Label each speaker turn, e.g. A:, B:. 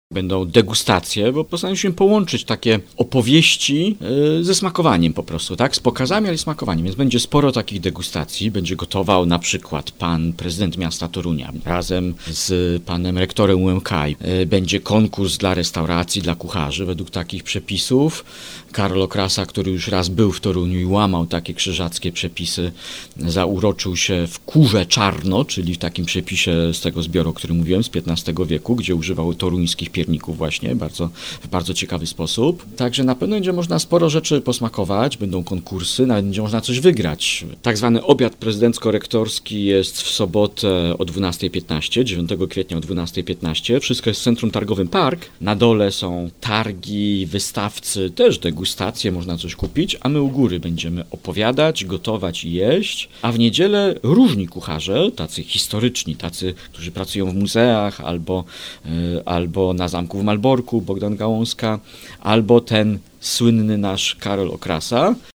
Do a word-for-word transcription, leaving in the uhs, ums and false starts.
A: Będą degustacje, bo postanowiliśmy połączyć takie opowieści yy, ze smakowaniem po prostu, tak? Z pokazami, ale smakowaniem. Więc będzie sporo takich degustacji. Będzie gotował na przykład pan prezydent miasta Torunia razem z panem rektorem U M K. Yy, będzie konkurs dla restauracji, dla kucharzy według takich przepisów. Karol Okrasa, który już raz był w Toruniu i łamał takie krzyżackie przepisy, zauroczył się w kurze czarno, czyli w takim przepisie z tego zbioru, o którym mówiłem, z piętnastego wieku, gdzie używał toruńskich pierników właśnie, bardzo, w bardzo ciekawy sposób. Także na pewno będzie można sporo rzeczy posmakować, będą konkursy, nawet będzie można coś wygrać. Tak zwany obiad prezydencko-rektorski jest w sobotę o dwunasta piętnaście, dziewiątego kwietnia o dwunasta piętnaście. Wszystko jest w Centrum Targowym Park. Na dole są targi, wystawcy, też degustacje, można coś kupić, a my u góry będziemy opowiadać, gotować i jeść. A w niedzielę różni kucharze, tacy historyczni, tacy, którzy pracują w muzeach albo, yy, albo na zamku w Malborku, Bogdan Gałązka, albo ten słynny nasz Karol Okrasa,